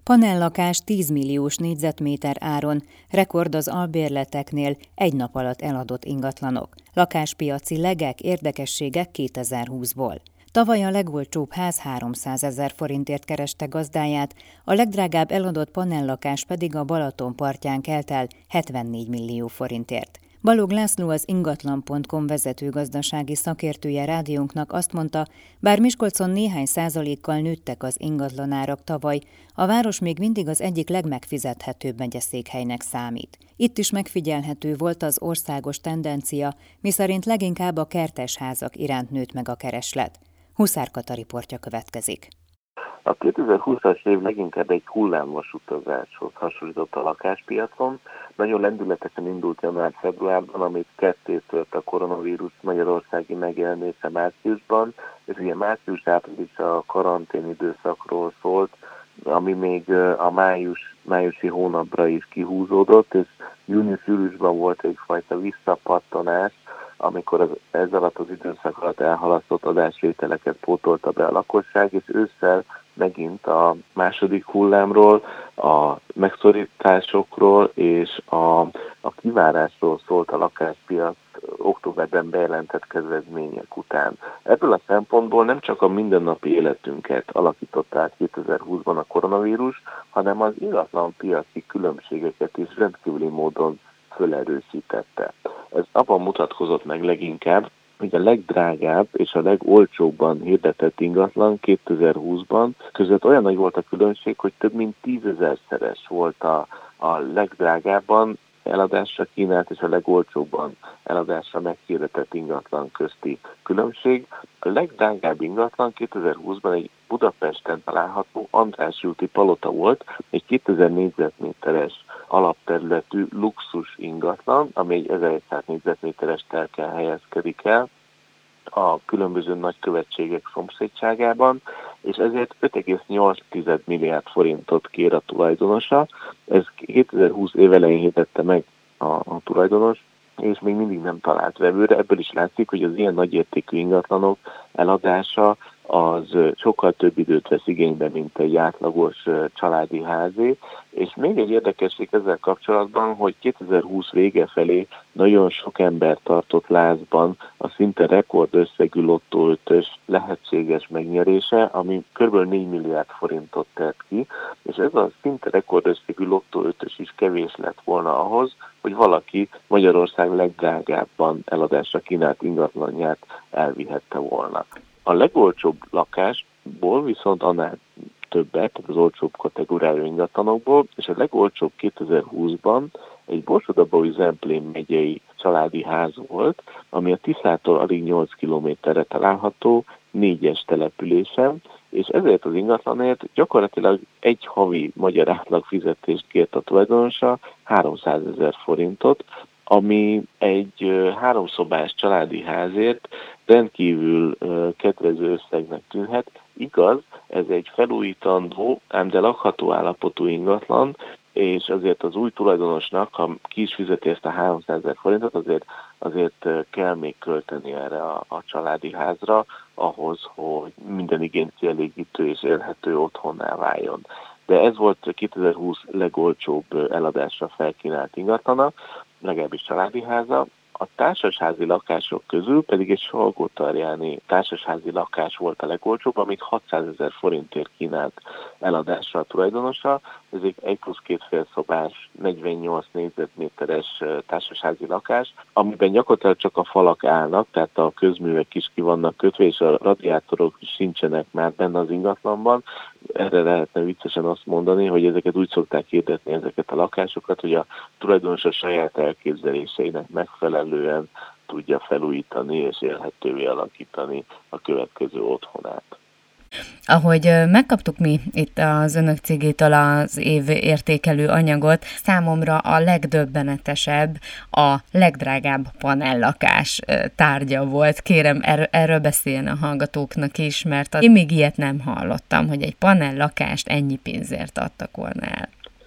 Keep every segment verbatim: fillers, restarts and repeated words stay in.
Panellakás tíz milliós négyzetméter áron, rekord az albérleteknél egy nap alatt eladott ingatlanok. Lakáspiaci legek, érdekességek kétezer-húszból. Tavaly a legolcsóbb ház háromszázezer forintért kereste gazdáját, a legdrágább eladott panellakás pedig a Balaton partján kelt el hetvennégy millió forintért. Balog László, az ingatlan pont com vezető gazdasági szakértője rádiónknak azt mondta, bár Miskolcon néhány százalékkal nőttek az ingatlanárak tavaly, a város még mindig az egyik legmegfizethetőbb megyeszékhelynek számít. Itt is megfigyelhető volt az országos tendencia, miszerint leginkább a kertesházak iránt nőtt meg a kereslet. Huszár Kata riportja következik. A kétezer-húszas év leginkább egy hullámos utazáshoz hasonlított a lakáspiacon. Nagyon lendületesen indult január-februárban, amit ketté tört a koronavírus magyarországi megjelenése márciusban. Ez ugye március-április a karantén időszakról szólt, ami még a május, májusi hónapra is kihúzódott, és június-júliusban volt egyfajta visszapattanás, amikor az, ez alatt az időszak alatt elhalasztott adásvételeket pótolta be a lakosság, és ősszel megint a második hullámról, a megszorításokról és a, a kivárásról szólt a lakáspiac októberben bejelentett kezdemények után. Ebből a szempontból nem csak a mindennapi életünket alakította át kétezer-húszban a koronavírus, hanem az ingatlanpiaci különbségeket is rendkívüli módon fölerősítette. Ez abban mutatkozott meg leginkább, hogy a legdrágább és a legolcsóbban hirdetett ingatlan kétezer-húszban között olyan nagy volt a különbség, hogy több mint tízezerszeres volt a, a legdrágábban eladásra kínált és a legolcsóbban eladásra meghirdetett ingatlan közti különbség. A legdrágább ingatlan kétezer-húszban egy Budapesten található András úti palota volt, egy kétezer négyzetméteres alapterületű luxus ingatlan, ami egy ezerszáz négyzetméteres telken helyezkedik el a különböző nagykövetségek szomszédságában, és ezért öt egész nyolc milliárd forintot kér a tulajdonosa. Ez kétezer-húsz év elején hirdette meg a, a tulajdonos, és még mindig nem talált vevőre. Ebből is látszik, hogy az ilyen nagyértékű ingatlanok eladása az sokkal több időt vesz igénybe, mint egy átlagos családi házé. És még egy érdekesség ezzel kapcsolatban, hogy kétezer-húsz vége felé nagyon sok ember tartott lázban a szinte rekordösszegű lottó ötös lehetséges megnyerése, ami kb. négy milliárd forintot tett ki, és ez a szinte rekordösszegű lottó ötös is kevés lett volna ahhoz, hogy valaki Magyarország legdrágábban eladásra kínált ingatlanját elvihette volna. A legolcsóbb lakásból viszont annál többet, tehát az olcsóbb kategóriájú ingatlanokból, és a legolcsóbb kétezer-húszban egy Borsod-Abaúj Zemplén megyei családi ház volt, ami a Tiszától alig nyolc kilométerre található, négyes településen, és ezért az ingatlanért gyakorlatilag egy havi magyar átlag fizetést kért a tulajdonosa, háromszázezer forintot, ami egy háromszobás családi házért rendkívül kedvező összegnek tűnhet. Igaz, ez egy felújítandó, ám de lakható állapotú ingatlan, és azért az új tulajdonosnak, ha ki is fizeti ezt a háromszázezer forintot, azért, azért kell még költeni erre a, a családi házra, ahhoz, hogy minden igényt kielégítő és élhető otthonná váljon. De ez volt kétezer-húsz legolcsóbb eladásra felkínált ingatlana, legalábbis családi háza. A társasházi lakások közül pedig egy salgótarjáni társasházi lakás volt a legolcsóbb, amit hatszázezer forintért kínált eladásra a tulajdonosa. Ez egy egy plusz két fél szobás, negyvennyolc négyzetméteres társasházi lakás, amiben gyakorlatilag csak a falak állnak, tehát a közművek is ki vannak kötve, és a radiátorok sincsenek már benne az ingatlanban. Erre lehetne viccesen azt mondani, hogy ezeket úgy szokták hirdetni, ezeket a lakásokat, hogy a tulajdonos a saját elképzeléseinek megfelelően tudja felújítani és élhetővé alakítani a következő otthonát. Ahogy megkaptuk mi itt az önök cégétől az év értékelő anyagot, számomra a legdöbbenetesebb a legdrágább panellakás tárgya volt. Kérem, erről, erről beszéljen a hallgatóknak is, mert én még ilyet nem hallottam, hogy egy panellakást ennyi pénzért adtak volna el.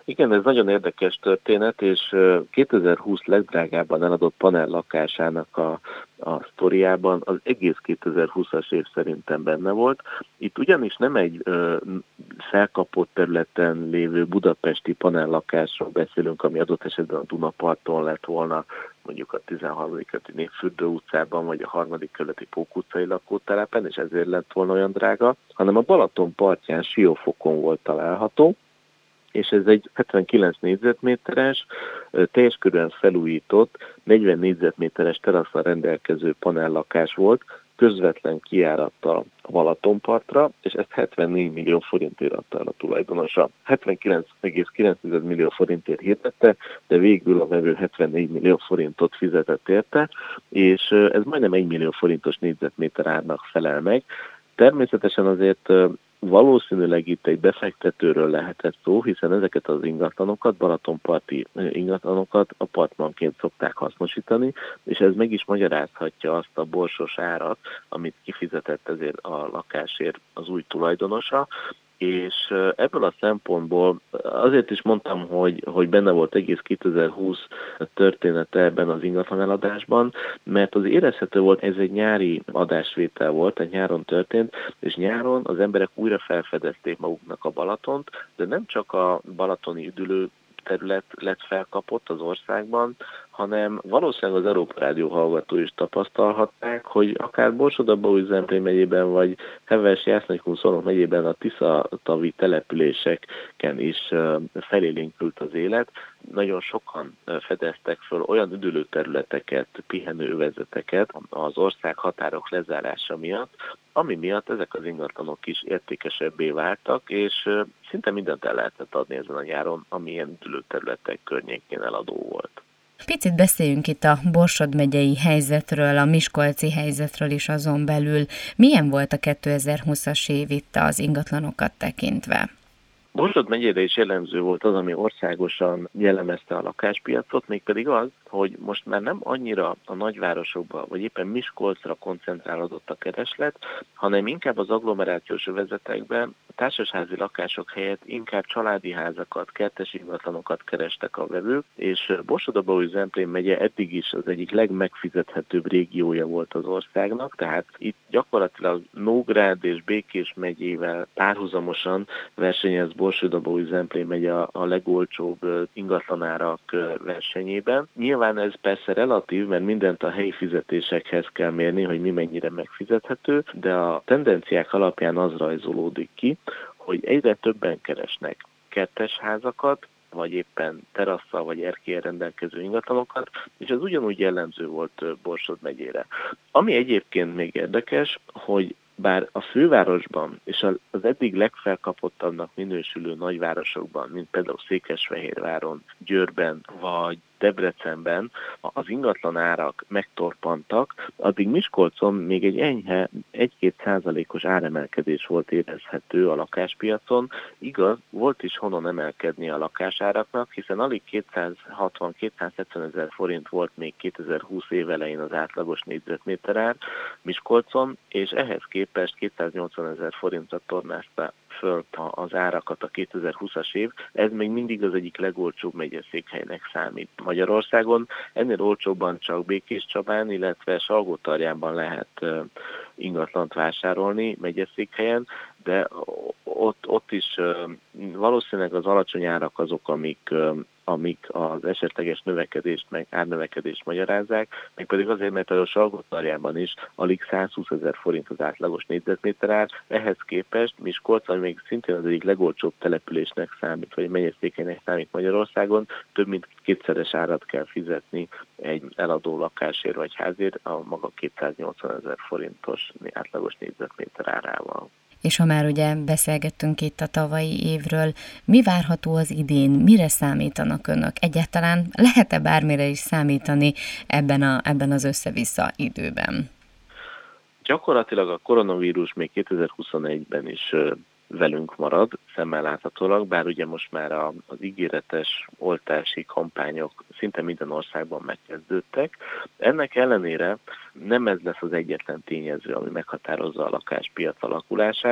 Igen, ez nagyon érdekes történet, és kétezer-húsz legdrágábban eladott panel lakásának a, a sztoriában az egész kétezer-húszas év szerintem benne volt. Itt ugyanis nem egy ö, felkapott területen lévő budapesti panellakásról beszélünk, ami adott esetben a Dunaparton lett volna, mondjuk a tizenharmadik kerületi Népfürdő utcában, vagy a harmadik kerületi Pók utcai lakótelepen, és ezért lett volna olyan drága, hanem a Balaton partján Siófokon volt található, és ez egy hetvenkilenc négyzetméteres, teljes körűen felújított, negyven négyzetméteres terasszal rendelkező panellakás volt, közvetlen kijárattal a Balatonpartra, és ezt hetvennégy millió forintért adta el a tulajdonosa. hetvenkilenc egész kilenc millió forintért hirdette, de végül a vevő hetvennégy millió forintot fizetett érte, és ez majdnem egy millió forintos négyzetméter árnak felel meg. Természetesen azért valószínűleg itt egy befektetőről lehetett szó, hiszen ezeket az ingatlanokat, balatonparti ingatlanokat apartmanként szokták hasznosítani, és ez meg is magyarázhatja azt a borsos árat, amit kifizetett ezért a lakásért az új tulajdonosa, és ebből a szempontból azért is mondtam, hogy, hogy benne volt egész kétezer-húsz története ebben az ingatlan eladásban, mert az érezhető volt, ez egy nyári adásvétel volt, egy nyáron történt, és nyáron az emberek újra felfedezték maguknak a Balatont, de nem csak a balatoni üdülő terület lett felkapott az országban, hanem valószínűleg az Európa Rádió hallgató is tapasztalhatták, hogy akár Borsod-Abaúj-Zemplén megyében, vagy Heves, Jászló-Szolnok megyében a Tisza-tavi településeken is felélénkült az élet. Nagyon sokan fedeztek föl olyan üdülőterületeket, pihenőövezeteket az ország határok lezárása miatt, ami miatt ezek az ingatlanok is értékesebbé váltak, és szinte mindent el lehetett adni ezen a nyáron, ami ilyen üdülőterületek környékén eladó volt. Picit beszéljünk itt a Borsod megyei helyzetről, a miskolci helyzetről is azon belül. Milyen volt a kétezer-húszas év itt az ingatlanokat tekintve? Borsod megyére is jellemző volt az, ami országosan jellemezte a lakáspiacot, mégpedig az, hogy most már nem annyira a nagyvárosokba, vagy éppen Miskolcra koncentrálódott a kereslet, hanem inkább az agglomerációs övezetekben a társasházi lakások helyett inkább családi házakat, kertes ingatlanokat kerestek a vevők, és Borsod-Abaúj-Zemplén megye eddig is az egyik legmegfizethetőbb régiója volt az országnak, tehát itt gyakorlatilag Nógrád és Békés megyével párhuzamosan versenyez Borsod-Abaúj-Zemplén megye a, a legolcsóbb ingatlanárak versenyében. Nyilván ez persze relatív, mert mindent a helyi fizetésekhez kell mérni, hogy mi mennyire megfizethető, de a tendenciák alapján az rajzolódik ki, hogy egyre többen keresnek kertes házakat, vagy éppen terasszal vagy erkéllyel rendelkező ingatlanokat, és ez ugyanúgy jellemző volt Borsod megyére. Ami egyébként még érdekes, hogy bár a fővárosban és az eddig legfelkapottabbnak minősülő nagyvárosokban, mint például Székesfehérváron, Győrben vagy Debrecenben az ingatlan árak megtorpantak, addig Miskolcon még egy enyhe egy-két százalékos áremelkedés volt érezhető a lakáspiacon. Igaz, volt is honnan emelkedni a lakásáraknak, hiszen alig kétszázhatvan-kétszázhetven ezer forint volt még kétezer-húsz év elején az átlagos négyzetméter ár Miskolcon, és ehhez képest kétszáznyolcvan ezer forintra tornázta föl az árakat a kétezer-húszas év. Ez még mindig az egyik legolcsóbb megyeszékhelynek számít Magyarországon. Ennél olcsóbban csak Békéscsabán, illetve Salgótarjánban lehet ingatlant vásárolni megyeszékhelyen, de ott, ott is valószínűleg az alacsony árak azok, amik, amik az esetleges növekedést, meg árnövekedést magyarázzák, mégpedig azért, mert a Salgótarjánban is alig százhúsz ezer forint az átlagos négyzetméter ár, ehhez képest Miskolc, ami még szintén az egyik legolcsóbb településnek számít, vagy megyeszékhelynek számít Magyarországon, több mint kétszeres árat kell fizetni egy eladó lakásért vagy házért a maga kétszáznyolcvan ezer forintos átlagos négyzetméter árával. És ha már ugye beszélgettünk itt a tavalyi évről, mi várható az idén, mire számítanak önök? Egyáltalán lehet-e bármire is számítani ebben, a, ebben az össze-vissza időben? Gyakorlatilag a koronavírus még kétezer-huszonegyben is velünk marad, szemmel láthatólag, bár ugye most már a, az ígéretes oltási kampányok szinte minden országban megkezdődtek. Ennek ellenére nem ez lesz az egyetlen tényező, ami meghatározza a lakáspiac alakulását.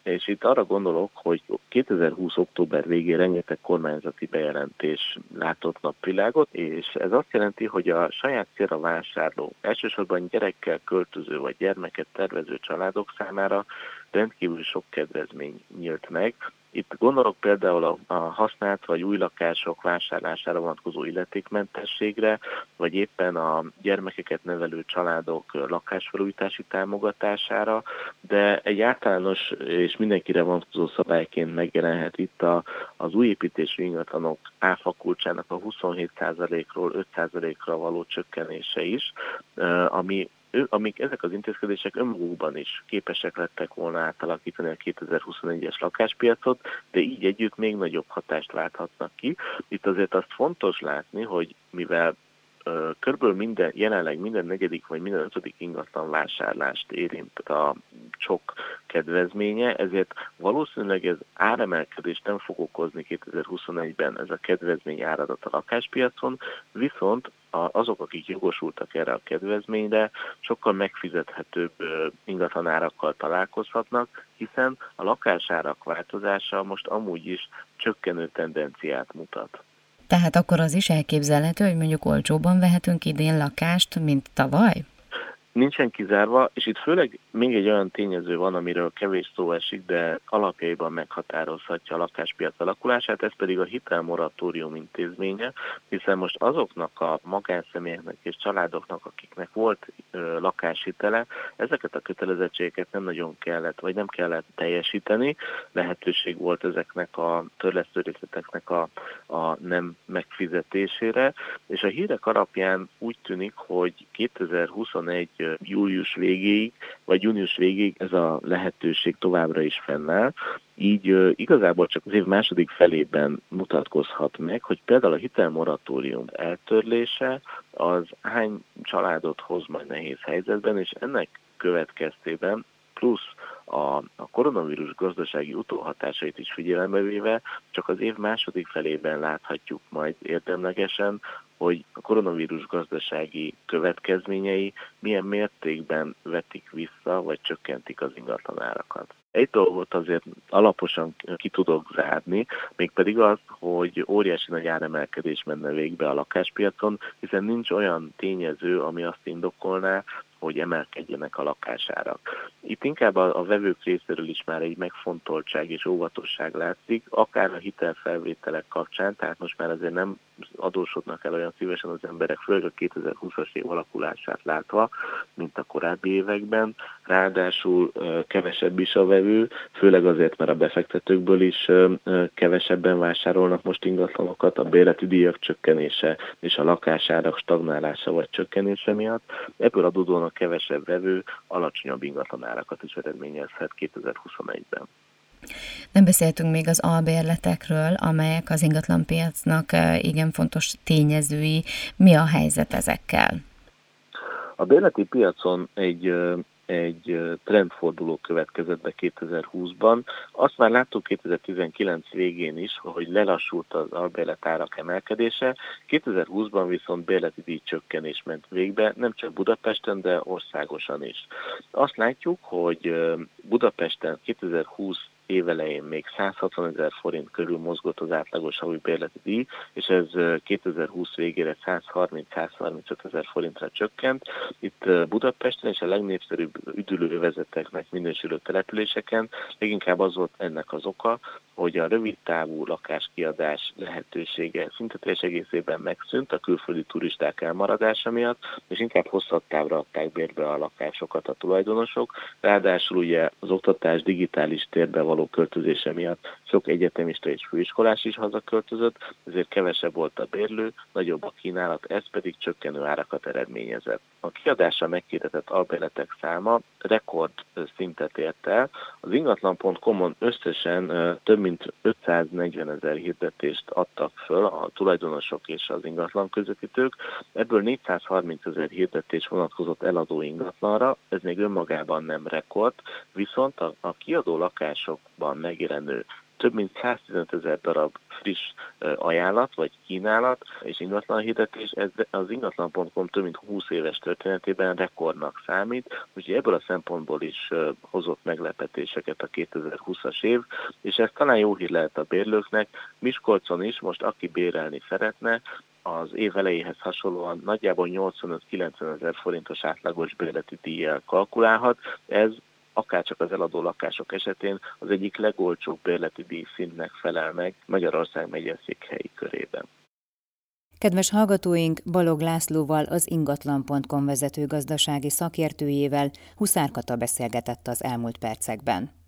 És itt arra gondolok, hogy kétezer-húsz. október végén rengeteg kormányzati bejelentés látott napvilágot, és ez azt jelenti, hogy a saját célra vásárló, elsősorban gyerekkel költöző vagy gyermeket tervező családok számára rendkívül sok kedvezmény nyílt meg. Itt gondolok például a, a használt vagy új lakások vásárlására vonatkozó illetékmentességre, vagy éppen a gyermekeket nevelő családok lakásfelújítási támogatására, de egy általános és mindenkire vonatkozó szabályként megjelenhet itt a, az új építésű ingatlanok áfa kulcsának a huszonhét százalékról öt százalékra való csökkenése is, ami amik ezek az intézkedések önmagukban is képesek lettek volna átalakítani a kétezer-huszonegyes lakáspiacot, de így együtt még nagyobb hatást válthatnak ki. Itt azért azt fontos látni, hogy mivel körülbelül minden, jelenleg minden negyedik vagy minden ötödik ingatlan vásárlást érint a sok kedvezménye, ezért valószínűleg ez áremelkedést nem fog okozni kétezer-huszonegyben ez a kedvezmény áradat a lakáspiacon, viszont azok, akik jogosultak erre a kedvezményre, sokkal megfizethetőbb ingatlanárakkal találkozhatnak, hiszen a lakásárak változása most amúgy is csökkenő tendenciát mutat. Tehát akkor az is elképzelhető, hogy mondjuk olcsóbban vehetünk idén lakást, mint tavaly? Nincsen kizárva, és itt főleg még egy olyan tényező van, amiről kevés szó esik, de alapjaiban meghatározhatja a lakáspiac alakulását, ez pedig a hitelmoratórium intézménye, hiszen most azoknak a magánszemélyeknek és családoknak, akiknek volt ö, lakáshitele, ezeket a kötelezettségeket nem nagyon kellett, vagy nem kellett teljesíteni, lehetőség volt ezeknek a törlesztő részleteknek a, a nem megfizetésére, és a hírek alapján úgy tűnik, hogy kétezer-huszonegy július végéig, vagy június végéig ez a lehetőség továbbra is fennáll. Így uh, igazából csak az év második felében mutatkozhat meg, hogy például a hitelmoratórium eltörlése az hány családot hoz majd nehéz helyzetben, és ennek következtében plusz a, a koronavírus gazdasági utóhatásait is figyelembe véve, csak az év második felében láthatjuk majd érdemlegesen, hogy a koronavírus gazdasági következményei milyen mértékben vetik vissza, vagy csökkentik az ingatlanárakat. Egy dolgot azért alaposan ki tudok zárni, mégpedig az, hogy óriási nagy áremelkedés menne végbe a lakáspiacon, hiszen nincs olyan tényező, ami azt indokolná, hogy emelkedjenek a lakásárak. Itt inkább a, a vevők részéről is már egy megfontoltság és óvatosság látszik, akár a hitelfelvételek kapcsán, tehát most már azért nem adósodnak el olyan szívesen az emberek, főleg a kétezer-húszas év alakulását látva, mint a korábbi években. Ráadásul kevesebb is a vevő, főleg azért, mert a befektetőkből is kevesebben vásárolnak most ingatlanokat, a bérleti díjak csökkenése és a lakásárak stagnálása vagy csökkenése miatt. Ebből adódóan a kevesebb vevő alacsonyabb ingatlanárakat is eredményezhet kétezer-huszonegyben. Nem beszéltünk még az albérletekről, amelyek az ingatlanpiacnak igen fontos tényezői. Mi a helyzet ezekkel? A bérleti piacon egy, egy trendforduló következett be kétezer-húszban. Azt már láttuk kétezer-tizenkilenc végén is, hogy lelassult az albérletárak emelkedése. kétezer-húszban viszont bérleti díjcsökkenés ment végbe, nem csak Budapesten, de országosan is. Azt látjuk, hogy Budapesten kétezer-húsz évelején még száz hatvanezer forint körül mozgott az átlagos havi bérleti díj, és ez kétezer-húsz végére száz harminc-száz harmincöt ezer forintra csökkent. Itt Budapesten és a legnépszerűbb üdülőövezeteknek minősülő településeken leginkább az volt ennek az oka, hogy a rövid távú lakáskiadás lehetősége szinte teljes egészében megszűnt a külföldi turisták elmaradása miatt, és inkább hosszabb távra adták bérbe a lakásokat a tulajdonosok. Ráadásul ugye az oktatás digitális térbe való költözése miatt sok egyetemista és főiskolás is hazaköltözött, ezért kevesebb volt a bérlő, nagyobb a kínálat, ez pedig csökkenő árakat eredményezett. A kiadásra meghirdetett albérletek száma rekord szintet ért el. Az ingatlan pont com-on összesen több mint ötszáznegyven ezer hirdetést adtak föl a tulajdonosok és az ingatlan közvetítők. Ebből négyszázharminc ezer hirdetés vonatkozott eladó ingatlanra, ez még önmagában nem rekord, viszont a, a kiadó lakásokban megjelenő több mint száztizenötezer darab friss ajánlat vagy kínálat és ingatlanhirdetés, ez az ingatlan pont com több mint húsz éves történetében rekordnak számít, úgyhogy ebből a szempontból is hozott meglepetéseket a kétezer-húszas év, és ez talán jó hír lehet a bérlőknek. Miskolcon is most aki bérelni szeretne, az év elejéhez hasonlóan nagyjából nyolcvanöt-kilencven ezer forintos átlagos bérleti díjjal kalkulálhat. Ez akárcsak az eladó lakások esetén az egyik legolcsóbb bérleti díjszintnek felel meg Magyarország megyeszékhelyi körében. Kedves hallgatóink, Balog Lászlóval, az ingatlan pont com vezető gazdasági szakértőjével Huszár Kata beszélgetett az elmúlt percekben.